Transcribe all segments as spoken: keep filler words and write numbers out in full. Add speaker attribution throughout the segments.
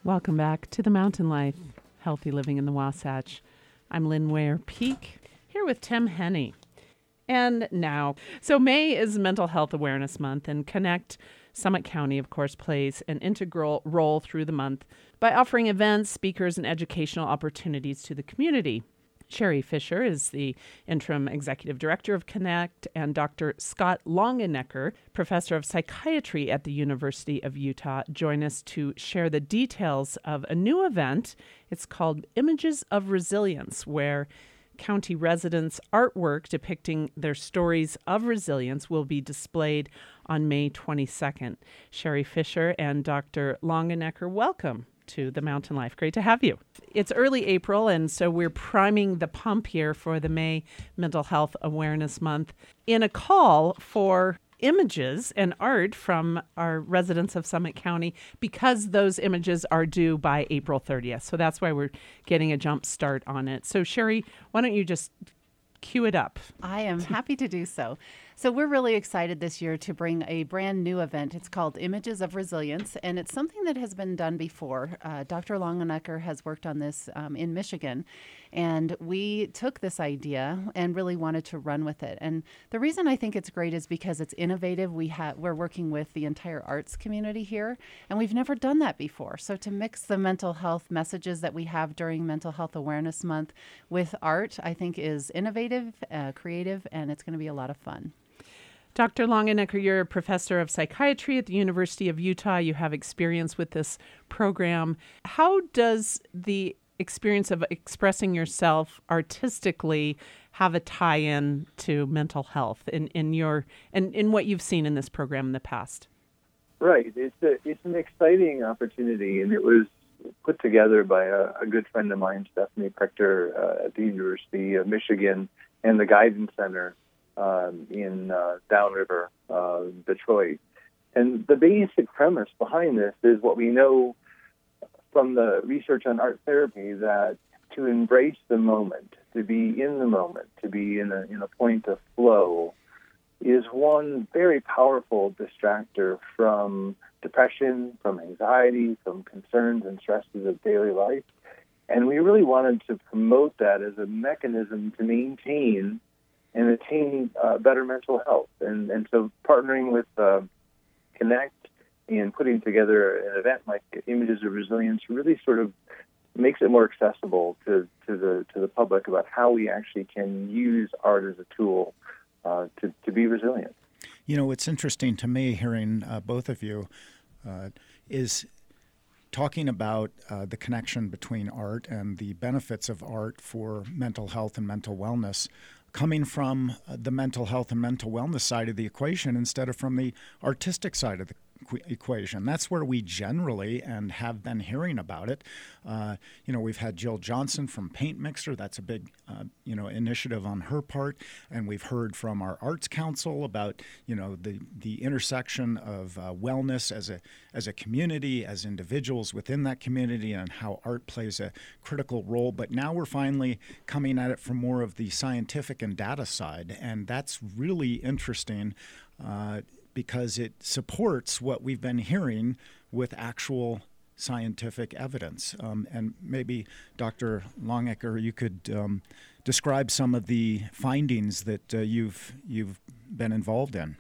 Speaker 1: Welcome back to the Mountain Life, Healthy Living in the Wasatch. I'm Lynn Ware Peak, here with Tim Henney. And now, so May is Mental Health Awareness Month, and Connect Summit County, of course, plays an integral role through the month by offering events, speakers, and educational opportunities to the community. Sherry Fisher is the interim executive director of Connect, and Doctor Scott Longenecker, professor of psychiatry at the University of Utah, join us to share the details of a new event. It's called Images of Resilience, where county residents' artwork depicting their stories of resilience will be displayed on May twenty-second. Sherry Fisher and Doctor Longenecker, welcome to the Mountain Life. Great to have you. It's early April, and so we're priming the pump here for the May Mental Health Awareness Month in a call for images and art from our residents of Summit County, because those images are due by April thirtieth. So that's why we're getting a jump start on it. So Sherry, why don't you just cue it up?
Speaker 2: I am happy to do so. So we're really excited this year to bring a brand new event. It's called Images of Resilience, and it's something that has been done before. Uh, Doctor Longenecker has worked on this um, in Michigan, and we took this idea and really wanted to run with it. And the reason I think it's great is because it's innovative. We ha- we're working with the entire arts community here, and we've never done that before. So to mix the mental health messages that we have during Mental Health Awareness Month with art, I think is innovative, uh, creative, and it's going to be a lot of fun.
Speaker 1: Doctor Longenecker, you're a professor of psychiatry at the University of Utah. You have experience with this program. How does the experience of expressing yourself artistically have a tie-in to mental health in, in your and in what you've seen in this program in the past?
Speaker 3: Right. It's a, it's an exciting opportunity, and it was put together by a, a good friend of mine, Stephanie Prechter, uh, at the University of Michigan, and the Guidance Center Um, in uh, Downriver, uh, Detroit. And the basic premise behind this is what we know from the research on art therapy, that to embrace the moment, to be in the moment, to be in a, in a point of flow, is one very powerful distractor from depression, from anxiety, from concerns and stresses of daily life. And we really wanted to promote that as a mechanism to maintain and attain uh, better mental health. And and so partnering with uh, Connect and putting together an event like Images of Resilience really sort of makes it more accessible to, to the to the public about how we actually can use art as a tool uh, to, to be resilient.
Speaker 4: You know, what's interesting to me hearing uh, both of you uh, is talking about uh, the connection between art and the benefits of art for mental health and mental wellness, coming from the mental health and mental wellness side of the equation instead of from the artistic side of the equation. That's where we generally and have been hearing about it. Uh, you know, we've had Jill Johnson from Paint Mixer. That's a big, uh, you know, initiative on her part. And we've heard from our Arts Council about, you know, the the intersection of uh, wellness as a as a community, as individuals within that community, and how art plays a critical role. But now we're finally coming at it from more of the scientific and data side, and that's really interesting. Uh, because it supports what we've been hearing with actual scientific evidence. Um, and maybe, Doctor Longenecker, you could um, describe some of the findings that uh, you've you've been involved in.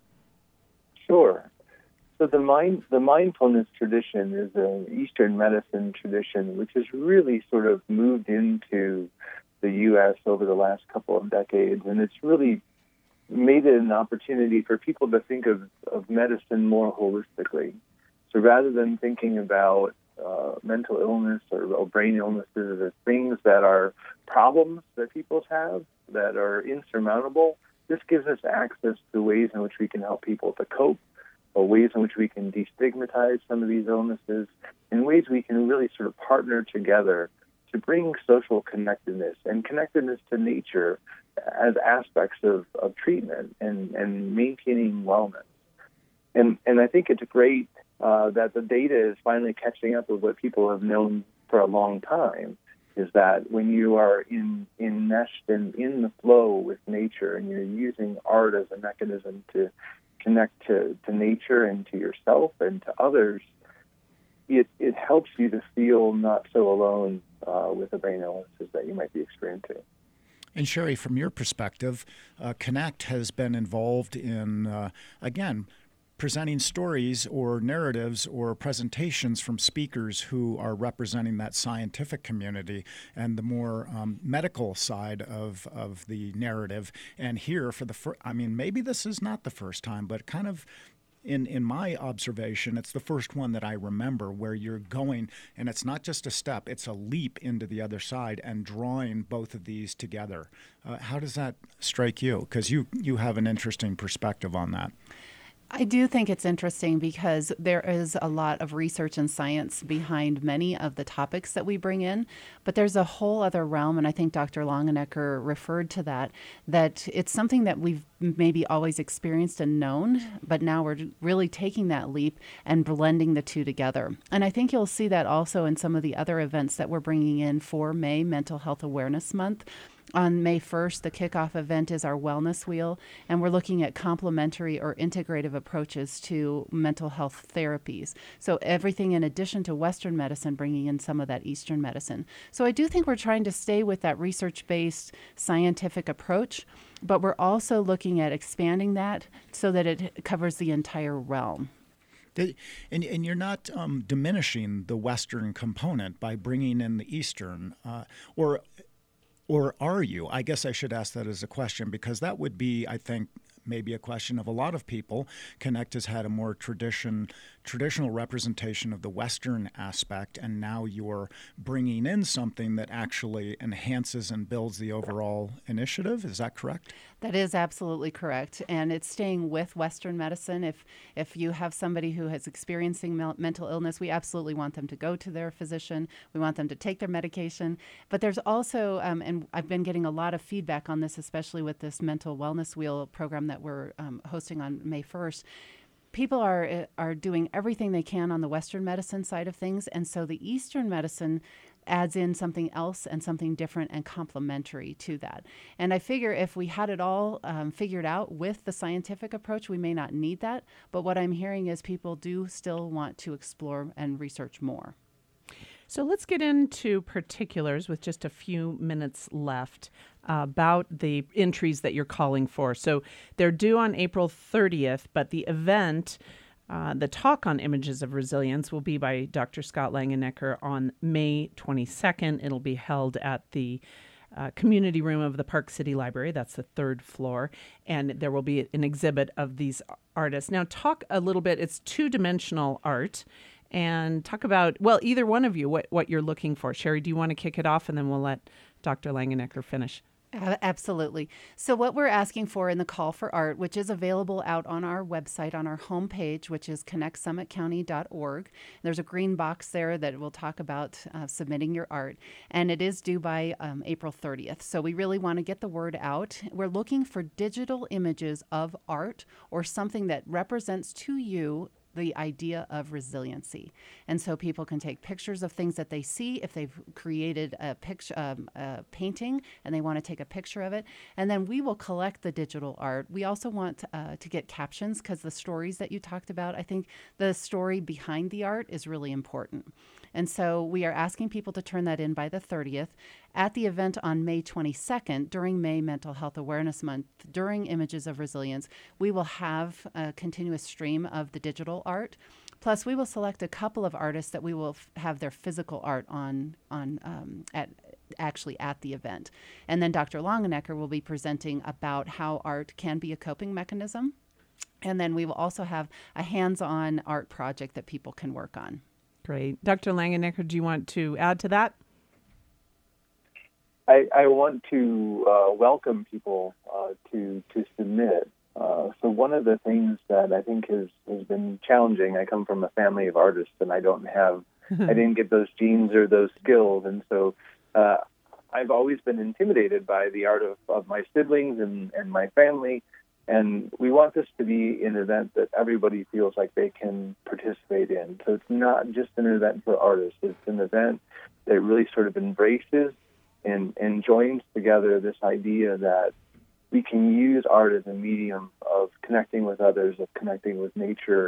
Speaker 3: Sure. So the mind the mindfulness tradition is an Eastern medicine tradition which has really sort of moved into the U S over the last couple of decades, and it's really made it an opportunity for people to think of, of medicine more holistically. So rather than thinking about uh, mental illness or, or brain illnesses as things that are problems that people have that are insurmountable, this gives us access to ways in which we can help people to cope, or ways in which we can destigmatize some of these illnesses, and ways we can really sort of partner together to bring social connectedness and connectedness to nature as aspects of, of treatment and, and maintaining wellness. And and I think it's great uh, that the data is finally catching up with what people have known for a long time, is that when you are in enmeshed and in the flow with nature, and you're using art as a mechanism to connect to, to nature and to yourself and to others, it, it helps you to feel not so alone uh, with the brain illnesses that you might be experiencing.
Speaker 4: And Sherry, from your perspective, uh, Connect has been involved in, uh, again, presenting stories or narratives or presentations from speakers who are representing that scientific community and the more um, medical side of, of the narrative. And here, for the first, I mean, maybe this is not the first time, but kind of In in my observation, it's the first one that I remember where you're going, and it's not just a step, it's a leap into the other side and drawing both of these together. Uh, how does that strike you? Because you, you have an interesting perspective on that.
Speaker 2: I do think it's interesting because there is a lot of research and science behind many of the topics that we bring in, but there's a whole other realm, and I think Doctor Longenecker referred to that, that it's something that we've maybe always experienced and known, but now we're really taking that leap and blending the two together. And I think you'll see that also in some of the other events that we're bringing in for May Mental Health Awareness Month. On May first, the kickoff event is our Wellness Wheel, and we're looking at complementary or integrative approaches to mental health therapies. So everything in addition to Western medicine, bringing in some of that Eastern medicine. So I do think we're trying to stay with that research-based scientific approach, but we're also looking at expanding that so that it covers the entire realm.
Speaker 4: And, and you're not um, diminishing the Western component by bringing in the Eastern, uh, or Or are you? I guess I should ask that as a question, because that would be, I think, maybe a question of a lot of people. Connect has had a more tradition, traditional representation of the Western aspect, and now you're bringing in something that actually enhances and builds the overall initiative. Is that correct?
Speaker 2: That is absolutely correct, and it's staying with Western medicine. If if you have somebody who is experiencing mel- mental illness, we absolutely want them to go to their physician. We want them to take their medication. But there's also, um, and I've been getting a lot of feedback on this, especially with this Mental Wellness Wheel program that we're um, hosting on May first. People are are doing everything they can on the Western medicine side of things, and so the Eastern medicine adds in something else and something different and complementary to that. And I figure if we had it all um, figured out with the scientific approach, we may not need that. But what I'm hearing is people do still want to explore and research more.
Speaker 1: So let's get into particulars with just a few minutes left uh, about the entries that you're calling for. So they're due on April thirtieth, but the event, uh, the talk on images of resilience, will be by Doctor Scott Longenecker on May twenty-second. It'll be held at the uh, community room of the Park City Library. That's the third floor. And there will be an exhibit of these artists. Now talk a little bit, it's two-dimensional art. And talk about, well, either one of you, what, what you're looking for. Sherry, do you want to kick it off, and then we'll let Doctor Longenecker finish?
Speaker 2: Uh, absolutely. So what we're asking for in the call for art, which is available out on our website, on our homepage, which is connect summit county dot org. There's a green box there that will talk about uh, submitting your art, and it is due by um, April thirtieth. So we really want to get the word out. We're looking for digital images of art or something that represents to you the idea of resiliency. And so people can take pictures of things that they see if they've created a picture, um, a painting, and they want to take a picture of it. And then we will collect the digital art. We also want uh, to get captions, because the stories that you talked about, I think the story behind the art is really important. And so we are asking people to turn that in by the thirtieth. At the event on May twenty-second, during May Mental Health Awareness Month, during Images of Resilience, we will have a continuous stream of the digital art. Plus, we will select a couple of artists that we will f- have their physical art on, on um, at actually at the event. And then Doctor Longenecker will be presenting about how art can be a coping mechanism. And then we will also have a hands-on art project that people can work on.
Speaker 1: Great. Doctor Longenecker, do you want to add to that?
Speaker 3: I, I want to uh, welcome people uh, to to submit. Uh, so one of the things that I think has, has been challenging, I come from a family of artists, and I don't have, I didn't get those genes or those skills, and so uh, I've always been intimidated by the art of, of my siblings and, and my family, and we want this to be an event that everybody feels like they can participate in. So it's not just an event for artists, it's an event that really sort of embraces and, and joins together this idea that we can use art as a medium of connecting with others, of connecting with nature,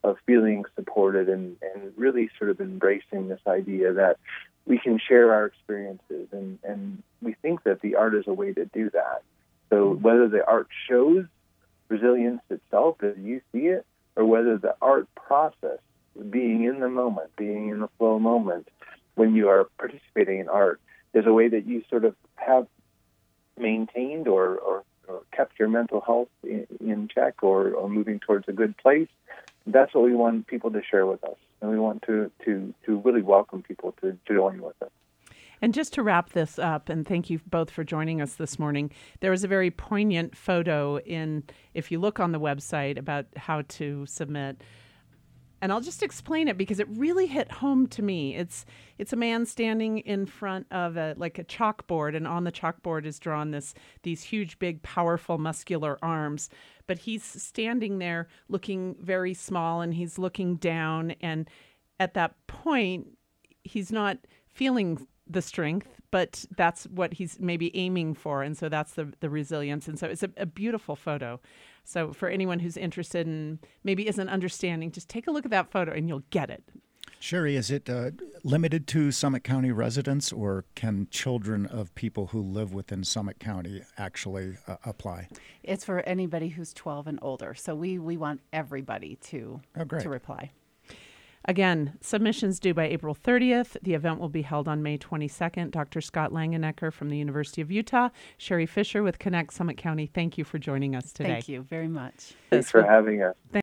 Speaker 3: of feeling supported and, and really sort of embracing this idea that we can share our experiences. And, and we think that the art is a way to do that. So whether the art shows resilience itself as you see it, or whether the art process, being in the moment, being in the flow moment, when you are participating in art, is a way that you sort of have maintained or, or, or kept your mental health in, in check or, or moving towards a good place. That's what we want people to share with us. And we want to, to, to really welcome people to join with us.
Speaker 1: And just to wrap this up, and thank you both for joining us this morning, there was a very poignant photo in, if you look on the website, about how to submit. And I'll just explain it because it really hit home to me. It's it's a man standing in front of a like a chalkboard, and on the chalkboard is drawn this these huge, big, powerful, muscular arms. But he's standing there looking very small, and he's looking down. And at that point, he's not feeling the strength, but that's what he's maybe aiming for. And so that's the the resilience. And so it's a, a beautiful photo. So for anyone who's interested and maybe isn't understanding, just take a look at that photo and you'll get it.
Speaker 4: Sherry, is it uh, limited to Summit County residents, or can children of people who live within Summit County actually uh, apply?
Speaker 2: It's for anybody who's twelve and older. So we, we want everybody to,
Speaker 4: oh, great.
Speaker 2: to reply.
Speaker 1: Again, submissions due by April thirtieth. The event will be held on May twenty-second. Doctor Scott Langenecker from the University of Utah, Sherry Fisher with Connect Summit County. Thank you for joining us today.
Speaker 2: Thank you very much.
Speaker 3: Thanks for having us.